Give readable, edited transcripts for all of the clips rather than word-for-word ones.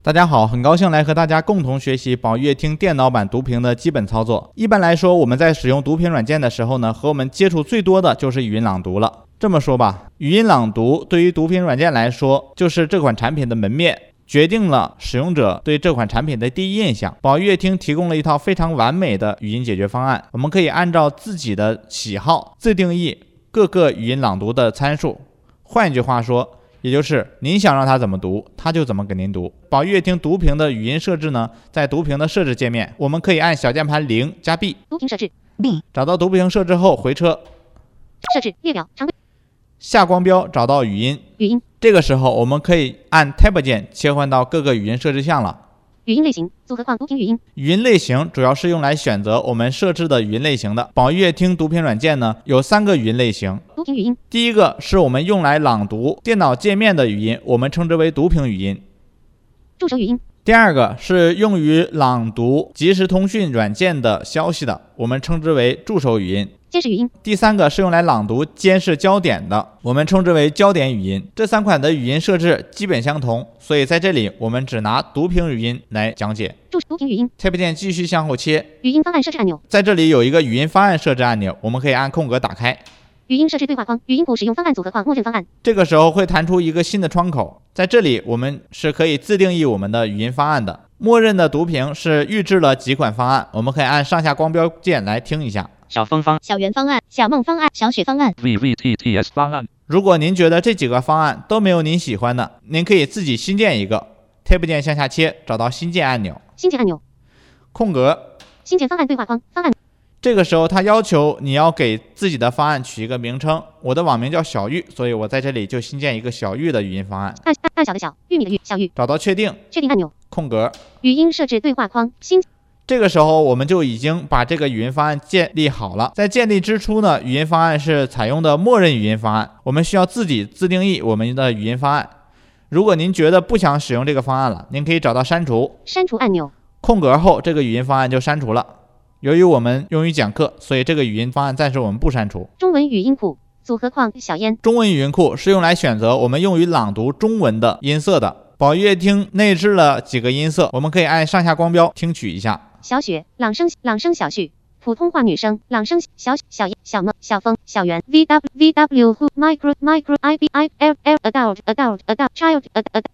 大家好，很高兴来和大家共同学习宝乐听电脑版读屏的基本操作。一般来说，我们在使用读屏软件的时候呢，和我们接触最多的就是语音朗读了。这么说吧，语音朗读对于读屏软件来说，就是这款产品的门面，决定了使用者对这款产品的第一印象。宝乐听提供了一套非常完美的语音解决方案，我们可以按照自己的喜好自定义各个语音朗读的参数。换一句话说，也就是您想让它怎么读，它就怎么给您读。宝乐听读屏的语音设置呢，在读屏的设置界面，我们可以按小键盘0加 B， 读屏设置 B， 找到读屏设置后回车， 设置列表常规， 下光标找到语音，这个时候我们可以按 Tab 键切换到各个语音设置项了。 语音类型组合框读屏语音。 语音类型主要是用来选择我们设置的语音类型的。宝乐听读屏软件呢，有3个语音类型。 读屏语音， 第一个是我们用来朗读电脑界面的语音，我们称之为读屏语音。 助手语音。 第二个是用于朗读即时通讯软件的消息的，我们称之为助手语音。 监视语音。 第三个是用来朗读监视焦点的，我们称之为焦点语音。这3款的语音设置基本相同，所以在这里我们只拿读屏语音来讲解。 读屏语音 Tab 键继续向后切， 语音方案设置按钮， 在这里有一个语音方案设置按钮，我们可以按空格打开。 语音设置对话框，语音库使用方案组合框默认方案。 这个时候会弹出一个新的窗口，在这里我们是可以自定义我们的语音方案的。默认的读屏是预置了几款方案，我们可以按上下光标键来听一下。 小峰方、 小圆方案、小梦方案、小雪方案、 VVTTS 方案。 如果您觉得这几个方案都没有您喜欢的，您可以自己新建一个。Tab 键向下切，找到新建按钮， 新建按钮， 空格， 新建方案对话框方案。 这个时候它要求你要给自己的方案取一个名称，我的网名叫小玉，所以我在这里就新建一个小玉的语音方案。 大小的小，玉米的玉，小玉。 找到确定按钮， 空格， 语音设置对话框新。 这个时候我们就已经把这个语音方案建立好了。在建立之初呢，语音方案是采用的默认语音方案，我们需要自己自定义我们的语音方案。如果您觉得不想使用这个方案了，您可以找到删除按钮， 空格后这个语音方案就删除了。由于我们用于讲课，所以这个语音方案暂时我们不删除。 中文语音库组合框小烟。中文语音库是用来选择我们用于朗读中文的音色的。宝乐听内置了几个音色，我们可以按上下光标听取一下。 小雪、朗声小旭、普通话女声、朗声小叶、小梦、小峰、小圆、VW who micro IB L adult child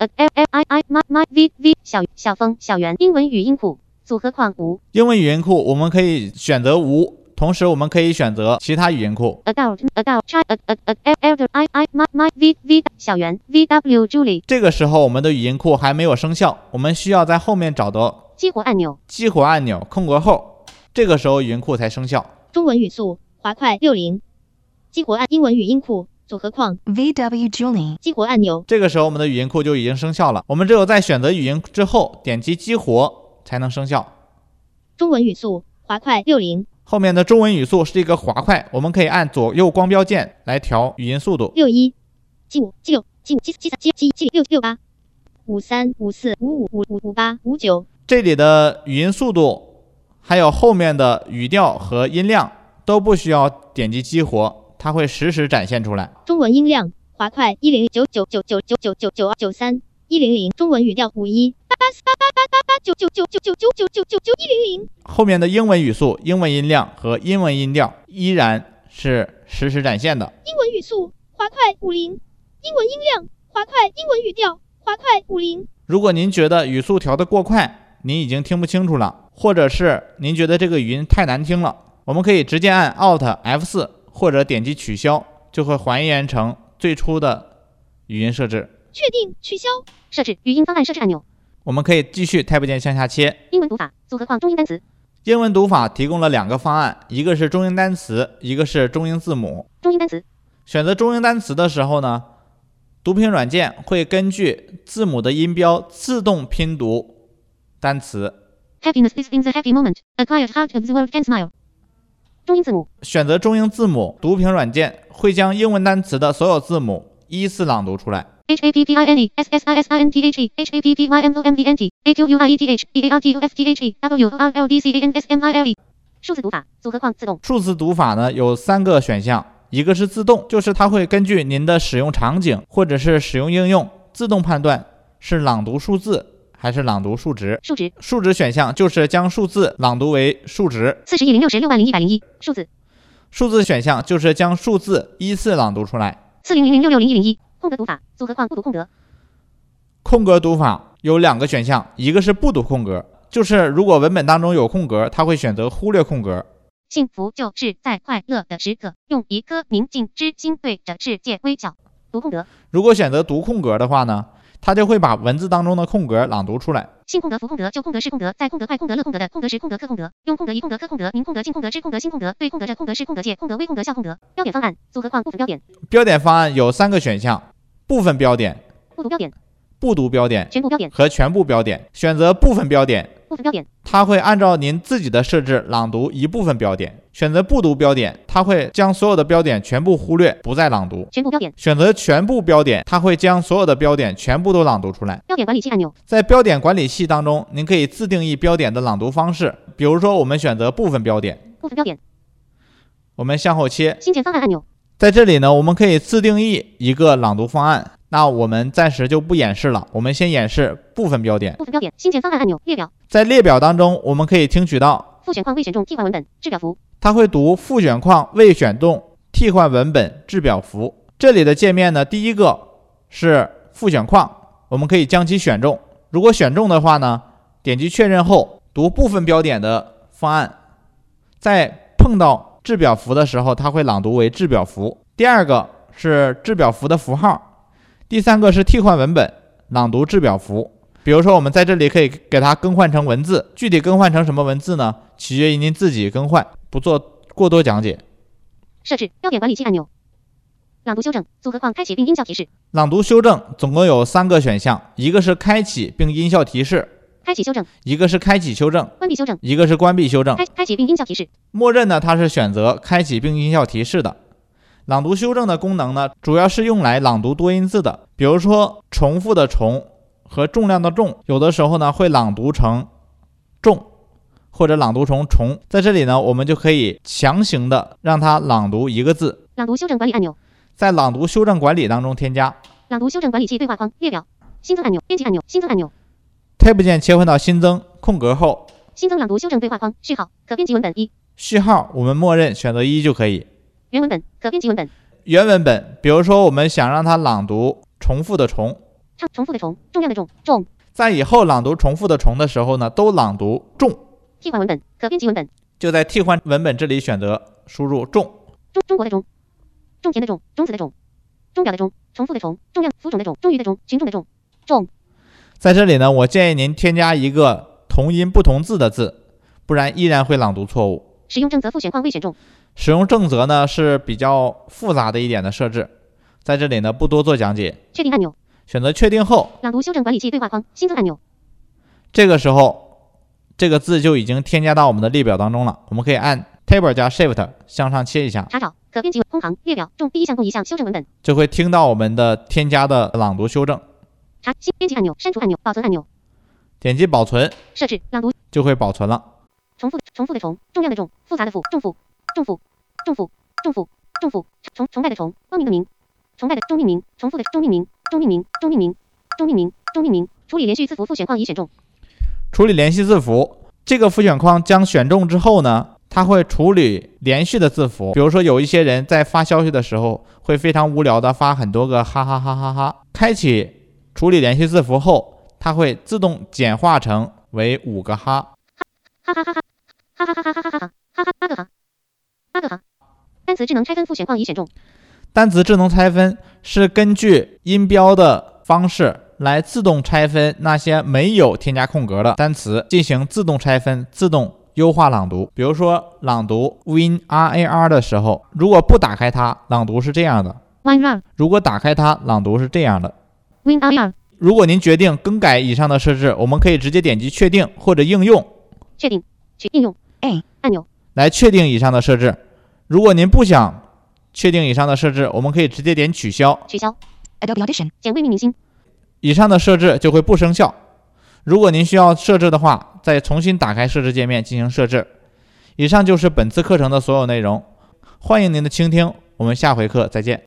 V 小峰小圆。英文语音库组合框无。英文语音库我们可以选择无，同时我们可以选择其他语音库。adult child elder my V 小圆 VW Julie。这个时候我们的语音库还没有生效，我们需要在后面找到激活按钮，空格后，这个时候语音库才生效。中文语速滑快60，激活英文语音库组合框 VW Julie 激活按钮。这个时候我们的语音库就已经生效了，我们只有在选择语音之后点击激活才能生效。中文语速滑快60，后面的中文语速是一个滑快，我们可以按左右光标键来调语音速度。61、75、76、75、73、77、68、53、54、55、58、59。这里的语音速度还有后面的语调和音量都不需要点击激活，它会实时展现出来。中文音量滑快1099999999993 100，中文语调518888899999999100。后面的英文语速、英文音量和英文音调依然是实时展现的。英文语速滑快50，英文音量滑快，英文语调滑快50。如果您觉得语速调得过快，您已经听不清楚了，或者是您觉得这个语音太难听了，我们可以直接按 Alt F4 或者点击取消，就会还原成最初的语音设置。确定取消，设置语音方案设置按钮。我们可以继续 Tab 键向下切。英文读法组合框中英单词。英文读法提供了2个方案，一个是中英单词，一个是中英字母。中英单词，选择中英单词的时候呢，读屏软件会根据字母的音标自动拼读单词。Happiness is in the happy moment. A quiet heart of the world can smile. 中英字母，选择中英字母，读屏软件会将英文单词的所有字母依次朗读出来。HAPPINE SSISINTHE HAPPYMOMENT AQUIETH EARTUFTHE WRLDCANSMILE。 数字读法组合框自动。数字读法呢有3个选项，一个是自动，就是它会根据您的使用场景或者是使用应用自动判断是朗读数字还是朗读数值？ 数值。 数值选项就是将数字朗读为数值。 4106060101，数字。 数字选项就是将数字依次朗读出来。 4000066101，空格读法，组合框不读空格。 空格读法有2个选项，一个是不读空格，就是如果文本当中有空格，它会选择忽略空格。 幸福就是在快乐的时刻，用一颗宁静之心对着世界微笑。读空格。 如果选择读空格的话呢，它就会把文字当中的空格朗读出来。 性空格、符空格、就空格、是空格、在空格、快空格、乐空格的空格、时空格、克空格、用空格、一空格、克空格、明空格、进空格、知空格、新空格、对空格、着空格、是空格、界空格、微空格、效空格。标点方案，组合框部分标点。 标点方案有3个选项：部分标点、 不读标点、 不读标点、 全部标点和全部标点。选择部分标点，它会按照您自己的设置朗读一部分标点。选择不读标点，它会将所有的标点全部忽略，不再朗读。 全部标点。 选择全部标点，它会将所有的标点全部都朗读出来。 标点管理器按钮。在标点管理器当中，您可以自定义标点的朗读方式。比如说，我们选择部分标点。我们向后切。 新前方案按钮。 在这里呢，我们可以自定义一个朗读方案。那我们暂时就不演示了，我们先演示部分标点。 新前方案按钮。列表。 在列表当中，我们可以听取到复选框未选中替换文本至表符。 它会读复选框未选中替换文本至表符。这里的界面呢，第一个是复选框，我们可以将其选中。如果选中的话呢，点击确认后读部分标点的方案，在碰到至表符的时候，它会朗读为至表符。第2个是至表符的符号，第3个是替换文本，朗读至表符。比如说我们在这里可以给它更换成文字，具体更换成什么文字呢？取决于您自己更换，不做过多讲解。 设置标点管理器按钮。朗读修正，组合框开启并音效提示。 朗读修正总共有3个选项，一个是开启并音效提示， 开启修正； 一个是开启修正， 关闭修正； 一个是关闭修正。 开启并音效提示。 默认呢，它是选择开启并音效提示的。朗读修正的功能呢，主要是用来朗读多音字的，比如说重复的重和重量的重，有的时候呢会朗读成重，或者朗读成重。在这里呢，我们就可以强行的让它朗读一个字。 朗读修正管理按钮。 在朗读修正管理当中添加朗读修正管理器对话框列表新增按钮编辑按钮新增按钮 Tab 键切换到新增空格后， 新增朗读修正对话框序号可编辑文本1。 序号我们默认选择1就可以。 原文本可编辑文本。 原文本，比如说我们想让它朗读重复的重， 重复的重，重量的重，重。 在以后朗读重复的重的时候呢，都朗读重。 替换文本可编辑文本， 就在替换文本这里选择输入重。 中国的中，种田的种，种子的种，钟表的钟，重复的重，重量浮肿的肿，终于的终，群众的众，众。 在这里呢，我建议您添加一个同音不同字的字，不然依然会朗读错误。 使用正则复选框未选中。 使用正则呢是比较复杂的一点的设置，在这里呢不多做讲解。 确定按钮。 选择确定后， 朗读修正管理器对话框新增按钮。 这个时候，这个字就已经添加到我们的列表当中了。我们可以按 Tab 加 Shift 向上切一下， 查找可编辑空行列表中第一项共一项修正文本， 就会听到我们的添加的朗读修正。 查新编辑按钮、删除按钮、保存按钮，点击保存， 设置朗读就会保存了。 重复的重，重量的重，复杂的复，重复，重复，重复，重复，重复，崇拜的崇，光明的明，崇拜的中命名，重复的中命名，中命名，中命名，中命名，中命名。处理连续字符复选框已选中。处理连续字符，这个复选框将选中之后呢，它会处理连续的字符。比如说有一些人在发消息的时候会非常无聊的发很多个哈哈哈哈哈。开启处理连续字符后，它会自动简化成为5个哈。哈哈哈哈哈哈哈哈哈哈哈哈哈8个哈，8个哈。单词智能拆分复选框已选中。单词智能拆分是根据音标的方式来自动拆分那些没有添加空格的单词，进行自动拆分，自动优化朗读。比如说朗读 WinRAR 的时候，如果不打开它，朗读是这样的 WinRAR， 如果打开它，朗读是这样的 WinRAR。 如果您决定更改以上的设置，我们可以直接点击确定或者应用，确定应用 A 按钮来确定以上的设置。如果您不想确定以上的设置，我们可以直接点取消 Adobe Audition 简未命名星，以上的设置就会不生效。如果您需要设置的话，再重新打开设置界面进行设置。以上就是本次课程的所有内容，欢迎您的倾听，我们下回课再见。